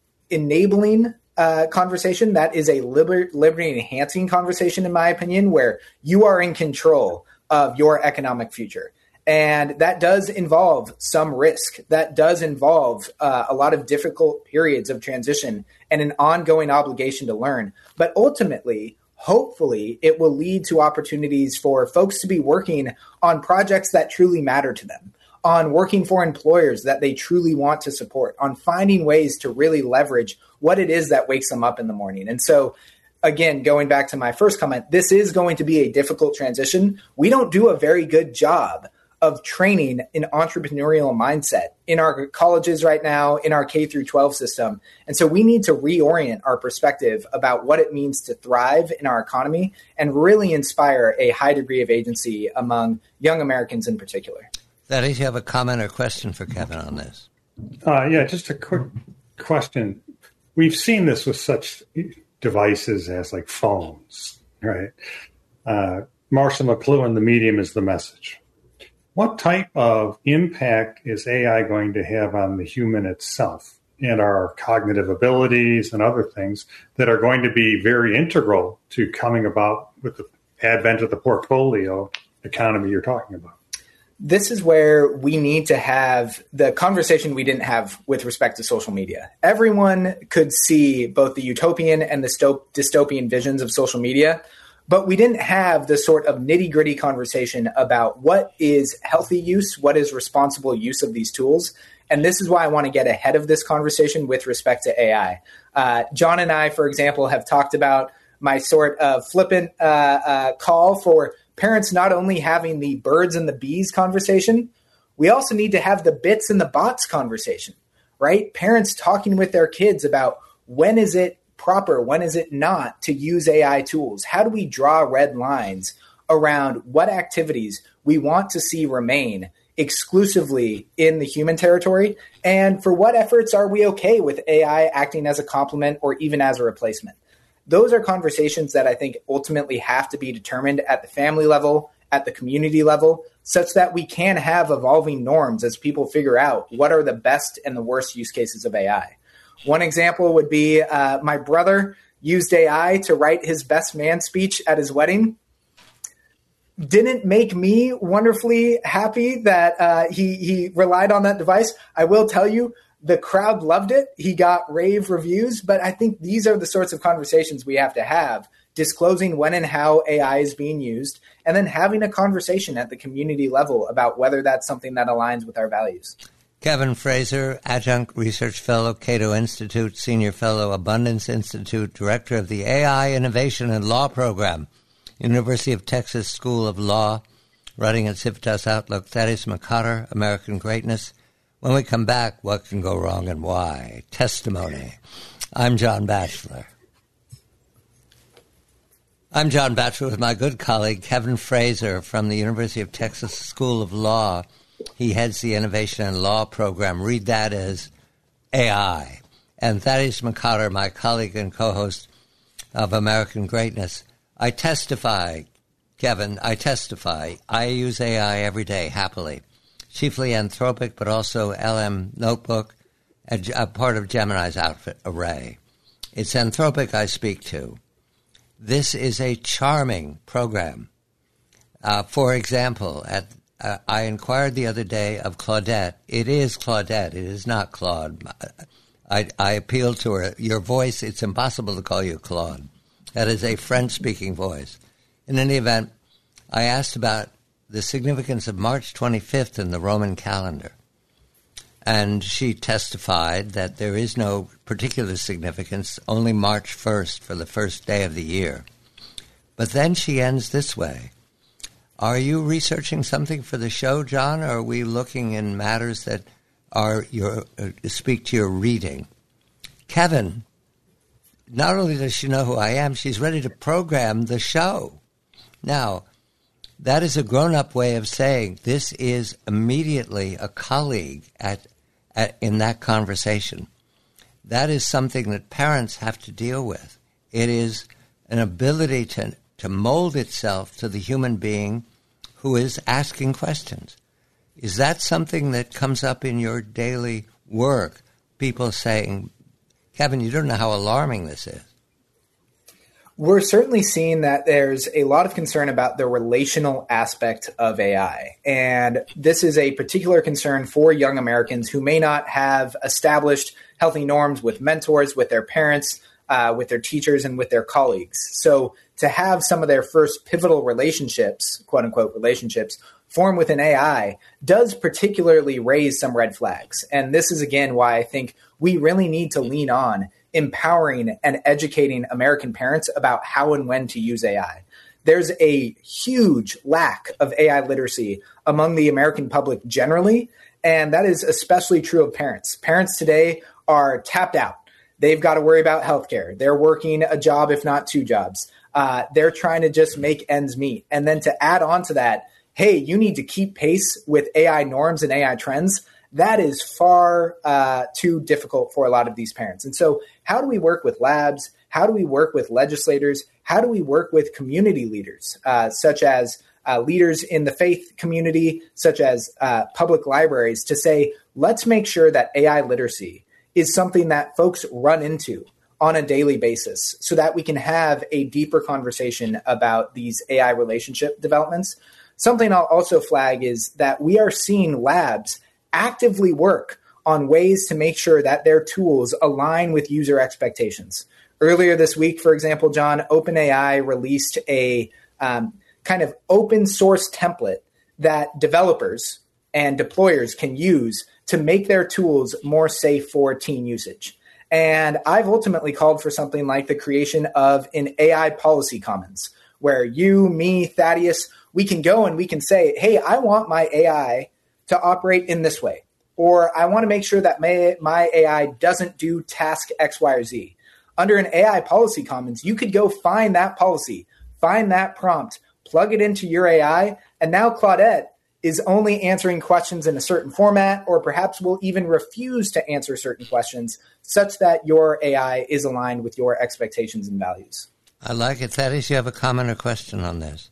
C: enabling uh, conversation. That is a liber- liberty-enhancing conversation, in my opinion, where you are in control of your economic future. And that does involve some risk. That does involve uh, a lot of difficult periods of transition and an ongoing obligation to learn. But ultimately, hopefully, it will lead to opportunities for folks to be working on projects that truly matter to them, on working for employers that they truly want to support, on finding ways to really leverage what it is that wakes them up in the morning. And so, again, going back to my first comment, this is going to be a difficult transition. We don't do a very good job of training an entrepreneurial mindset in our colleges right now, in our K through twelve system. And so we need to reorient our perspective about what it means to thrive in our economy and really inspire a high degree of agency among young Americans in particular.
A: Thaddeus, you have a comment or question for Kevin on this?
B: Uh, yeah, just a quick question. We've seen this with such devices as like phones, right? Uh, Marshall McLuhan, the medium is the message. What type of impact is A I going to have on the human itself and our cognitive abilities and other things that are going to be very integral to coming about with the advent of the portfolio economy you're talking about?
C: This is where we need to have the conversation we didn't have with respect to social media. Everyone could see both the utopian and the dystopian visions of social media, but we didn't have the sort of nitty-gritty conversation about what is healthy use, what is responsible use of these tools. And this is why I want to get ahead of this conversation with respect to A I. Uh, John and I, for example, have talked about my sort of flippant uh, uh, call for parents not only having the birds and the bees conversation, we also need to have the bits and the bots conversation, right? Parents talking with their kids about when is it proper, when is it not to use A I tools? How do we draw red lines around what activities we want to see remain exclusively in the human territory? And for what efforts are we okay with A I acting as a complement or even as a replacement? Those are conversations that I think ultimately have to be determined at the family level, at the community level, such that we can have evolving norms as people figure out what are the best and the worst use cases of A I. One example would be uh, my brother used A I to write his best man speech at his wedding. Didn't make me wonderfully happy that uh, he, he relied on that device. I will tell you, the crowd loved it. He got rave reviews, but I think these are the sorts of conversations we have to have, disclosing when and how A I is being used, and then having a conversation at the community level about whether that's something that aligns with our values.
A: Kevin Fraser, Adjunct Research Fellow, Cato Institute, Senior Fellow, Abundance Institute, Director of the A I Innovation and Law Program University of Texas School of Law, writing at Civitas Outlook. Thaddeus McCotter, American Greatness. When we come back, what can go wrong and why? Testimony. I'm John Batchelor. I'm John Batchelor with my good colleague Kevin Fraser from the University of Texas School of Law. He heads the Innovation and Law program. Read that as A I. And Thaddeus McCotter, my colleague and co-host of American Greatness. I testify, Kevin, I testify. I use A I every day, happily. Chiefly Anthropic, but also L M Notebook, a, a part of Gemini's outfit array. It's Anthropic I speak to. This is a charming program. Uh, for example, at uh, I inquired the other day of Claudette. It is Claudette. It is not Claude. I, I appealed to her. Your voice, it's impossible to call you Claude. That is a French-speaking voice. In any event, I asked about the significance of March twenty-fifth in the Roman calendar. And she testified that there is no particular significance, only March first for the first day of the year. But then she ends this way. Are you researching something for the show, John, or are we looking in matters that are your uh, speak to your reading? Kevin, not only does she know who I am, she's ready to program the show. Now, that is a grown-up way of saying this is immediately a colleague at, at in that conversation. That is something that parents have to deal with. It is an ability to, to mold itself to the human being who is asking questions. Is that something that comes up in your daily work? People saying, Kevin, you don't know how alarming this is.
C: We're certainly seeing that there's a lot of concern about the relational aspect of A I. And this is a particular concern for young Americans who may not have established healthy norms with mentors, with their parents, uh, with their teachers, and with their colleagues. So to have some of their first pivotal relationships, quote unquote relationships, form with an A I does particularly raise some red flags. And this is, again, why I think we really need to lean on empowering and educating American parents about how and when to use A I. There's a huge lack of A I literacy among the American public generally, and that is especially true of parents. Parents today are tapped out. They've got to worry about healthcare. They're working a job, if not two jobs. Uh, they're trying to just make ends meet. And then to add on to that, hey, you need to keep pace with A I norms and A I trends. That is far uh, too difficult for a lot of these parents. And so how do we work with labs? How do we work with legislators? How do we work with community leaders, uh, such as uh, leaders in the faith community, such as uh, public libraries, to say, let's make sure that A I literacy is something that folks run into on a daily basis so that we can have a deeper conversation about these A I relationship developments. Something I'll also flag is that we are seeing labs actively work on ways to make sure that their tools align with user expectations. Earlier this week, for example, John, OpenAI released a um, kind of open source template that developers and deployers can use to make their tools more safe for teen usage. And I've ultimately called for something like the creation of an A I policy commons, where you, me, Thaddeus, we can go and we can say, hey, I want my A I to operate in this way, or I want to make sure that my, my A I doesn't do task X, Y, or Z. Under an A I policy commons, you could go find that policy, find that prompt, plug it into your A I, and now Claudette is only answering questions in a certain format, or perhaps will even refuse to answer certain questions such that your A I is aligned with your expectations and values.
A: I like it. Thaddeus, you have a comment or question on this?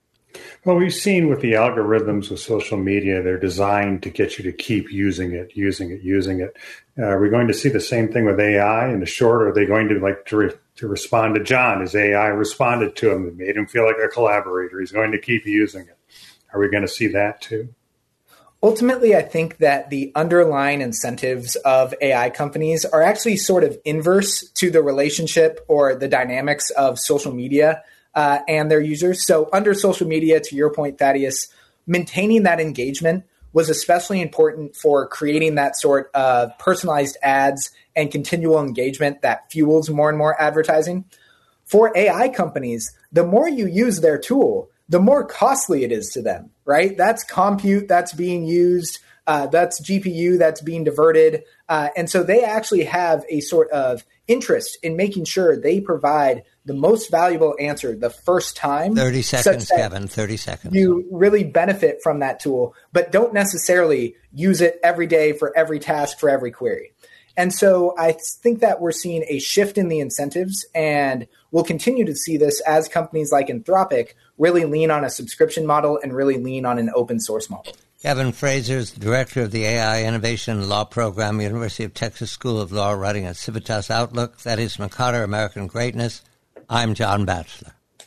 B: Well, we've seen with the algorithms of social media, they're designed to get you to keep using it, using it, using it. Uh, are we going to see the same thing with A I in the short? Or are they going to like to, re- to respond to John? His A I responded to him and made him feel like a collaborator. He's going to keep using it. Are we going to see that too?
C: Ultimately, I think that the underlying incentives of A I companies are actually sort of inverse to the relationship or the dynamics of social media uh, and their users. So under social media, to your point, Thaddeus, maintaining that engagement was especially important for creating that sort of personalized ads and continual engagement that fuels more and more advertising. for A I companies, the more you use their tool, the more costly it is to them, right? That's compute that's being used. Uh, that's G P U that's being diverted. Uh, and so they actually have a sort of interest in making sure they provide the most valuable answer the first time.
A: thirty seconds, Kevin, thirty seconds.
C: You really benefit from that tool, but don't necessarily use it every day for every task, for every query. And so I think that we're seeing a shift in the incentives, and we'll continue to see this as companies like Anthropic really lean on a subscription model and really lean on an open source model.
A: Kevin Fraser is the director of the A I Innovation and Law Program, University of Texas School of Law, writing at Civitas Outlook. Thaddeus McCotter, American Greatness. I'm John Batchelor.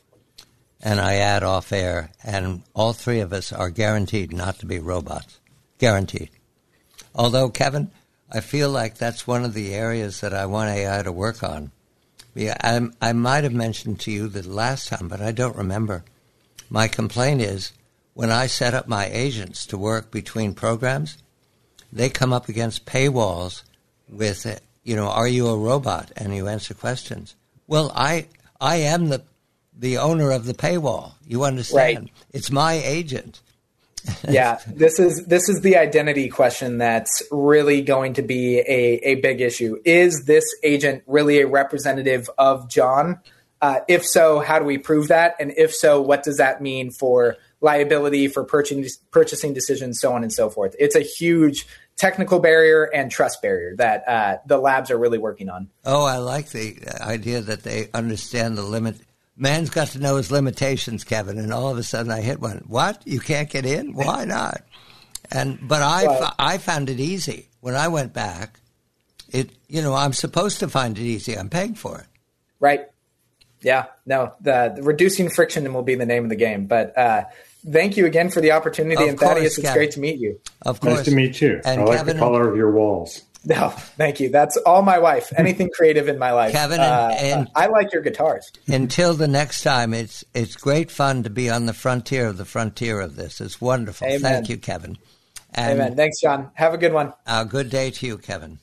A: And I add off air, and all three of us are guaranteed not to be robots. Guaranteed. Although, Kevin, I feel like that's one of the areas that I want A I to work on. Yeah, I, I might have mentioned to you that last time, but I don't remember. My complaint is, when I set up my agents to work between programs, they come up against paywalls with, you know, are you a robot? And you answer questions. Well, I I am the the owner of the paywall. You understand?
C: Right.
A: It's my agent.
C: Yeah, this is this is the identity question that's really going to be a, a big issue. Is this agent really a representative of John? Uh, if so, how do we prove that? And if so, what does that mean for liability, for purchasing purchasing decisions, so on and so forth? It's a huge technical barrier and trust barrier that uh, the labs are really working on.
A: Oh, I like the idea that they understand the limit. Man's got to know his limitations, Kevin, and all of a sudden I hit one. What? You can't get in? Why not? And but I
C: well,
A: I found it easy when I went back. It you know I'm supposed to find it easy. I'm paying for it.
C: Right. Yeah. No. The, the reducing friction will be the name of the game. But uh, thank you again for the opportunity,
A: of
C: and
A: course,
C: Thaddeus, it's
A: Kevin.
C: great to meet you.
A: Of course,
B: nice to meet you.
A: And
B: I like
A: Kevin,
B: the color of your walls.
C: No, thank you. That's all my wife. Anything creative in my life.
A: Kevin,
C: uh,
A: and, and
C: I like your guitars.
A: Until the next time, it's it's great fun to be on the frontier of the frontier of this. It's wonderful.
C: Amen.
A: Thank you, Kevin. And
C: Amen. Thanks, John. Have a good one.
A: Uh, good day to you, Kevin.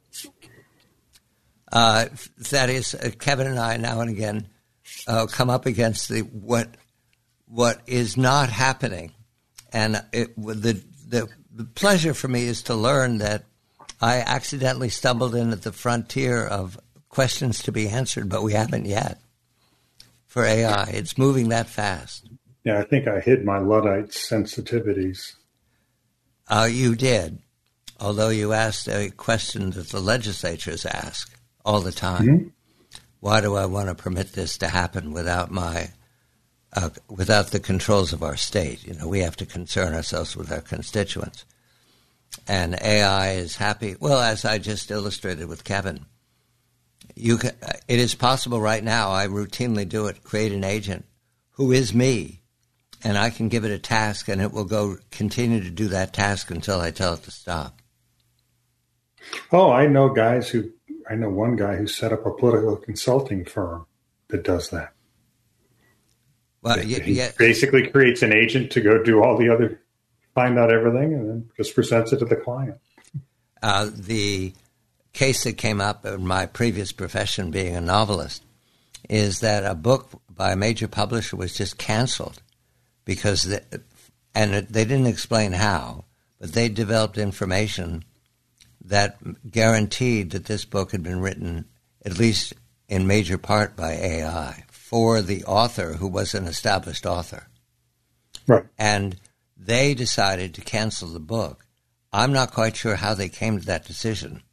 A: Uh, that is, uh, Kevin and I now and again uh, come up against the what what is not happening, and it, the the the pleasure for me is to learn that I accidentally stumbled in at the frontier of questions to be answered, but we haven't yet. For A I, it's moving that fast.
B: Yeah, I think I hid my Luddite sensitivities.
A: Uh, you did, although you asked a question that the legislatures ask all the time. Mm-hmm. Why do I want to permit this to happen without my, uh, without the controls of our state? You know, we have to concern ourselves with our constituents. And A I is happy. Well, as I just illustrated with Kevin, you can, it is possible right now. I routinely do it. Create an agent who is me, and I can give it a task, and it will go continue to do that task until I tell it to stop.
B: Oh, I know guys who. I know one guy who set up a political consulting firm that does that.
A: Well,
B: he
A: y- yeah.
B: basically creates an agent to go do all the other. Find out everything and then just presents it to the client.
A: Uh, the case that came up in my previous profession, being a novelist, is that a book by a major publisher was just canceled because, they, and it, they didn't explain how, but they developed information that guaranteed that this book had been written, at least in major part, by A I for the author, who was an established author.
B: Right.
A: And they decided to cancel the book. I'm not quite sure how they came to that decision,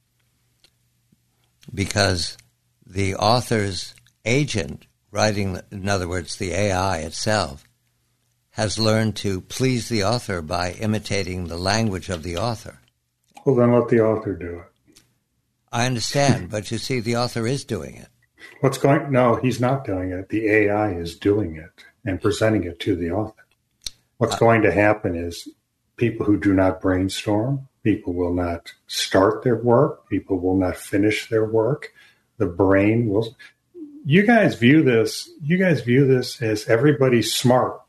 A: because the author's agent, writing, in other words, the A I itself, has learned to please the author by imitating the language of the author.
B: Well, then let the author do it.
A: I understand, but you see, the author is doing it.
B: What's going? No, he's not doing it. The A I is doing it and presenting it to the author. What's uh, going to happen is people who do not brainstorm, people will not start their work, people will not finish their work. The brain will. You guys view this. You guys view this as everybody's smart.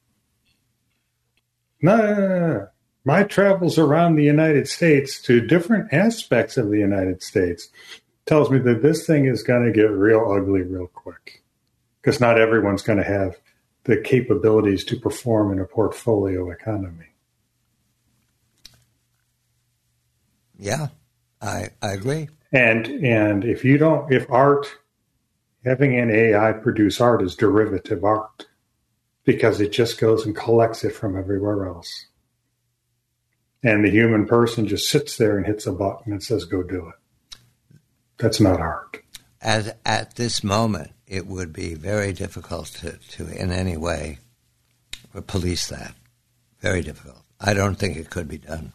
B: No, no, no, no. My travels around the United States to different aspects of the United States tells me that this thing is going to get real ugly real quick. because not everyone's going to have the capabilities to perform in a portfolio economy.
A: Yeah, I I agree.
B: And and if you don't, if art, having an A I produce art is derivative art, because it just goes and collects it from everywhere else. And the human person just sits there and hits a button and says, go do it. That's not art.
A: As at this moment, it would be very difficult to, to in any way police that. Very difficult. I don't think it could be done.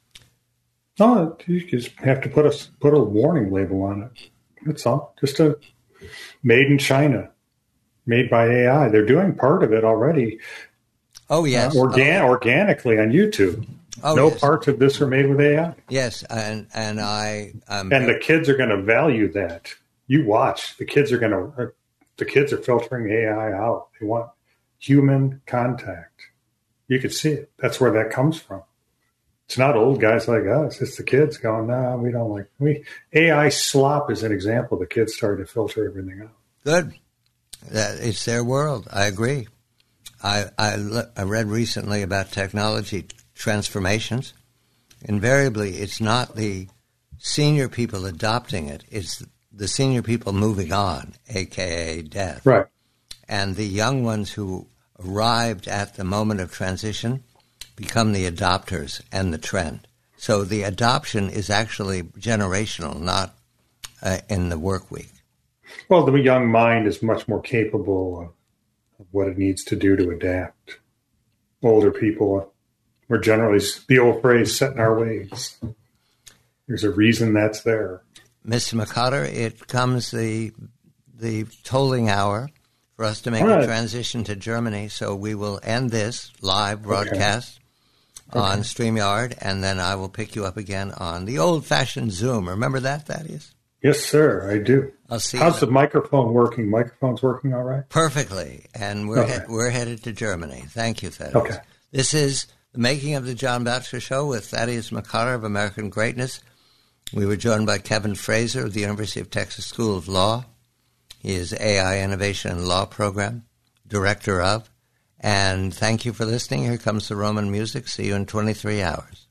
B: No, you just have to put a put a warning label on it. That's all. Just a made in China, made by A I. They're doing part of it already.
A: Oh yes,
B: uh, organ-
A: oh.
B: organically on YouTube.
A: Oh,
B: no
A: yes.
B: parts of this are made with A I.
A: Yes, and and I um,
B: and the kids are going to value that. You watch. The kids are going to. The kids are filtering A I out. They want human contact. You could see it. That's where that comes from. It's not old guys like us. It's the kids going, nah, we don't like we A I slop is an example. The kids started to filter everything out.
A: Good. That it's their world. I agree. I, I I read recently about technology transformations. Invariably, it's not the senior people adopting it. It's the senior people moving on, a k a death.
B: Right.
A: And the young ones who arrived at the moment of transition become the adopters and the trend. So the adoption is actually generational, not uh, in the work week.
B: Well, the young mind is much more capable of, of what it needs to do to adapt. Older people, we're generally, the old phrase, set in our ways. There's a reason that's there.
A: Mister McCutter, it comes the the tolling hour for us to make
B: right.
A: a transition to Germany, so we will end this live broadcast okay. on okay. StreamYard, and then I will pick you up again on the old-fashioned Zoom. Remember that, Thaddeus?
B: Yes, sir, I do.
A: I'll see
B: How's
A: you
B: the microphone working? Microphone's working all right?
A: Perfectly, and we're
B: okay.
A: he- we're headed to Germany. Thank you, Thaddeus.
B: Okay.
A: This is the Making of the John Batchelor Show with Thaddeus McCutter of American Greatness. We were joined by Kevin Fraser of the University of Texas School of Law. He is A I Innovation and Law Program, Director of. And thank you for listening. Here comes the Roman music. See you in twenty-three hours.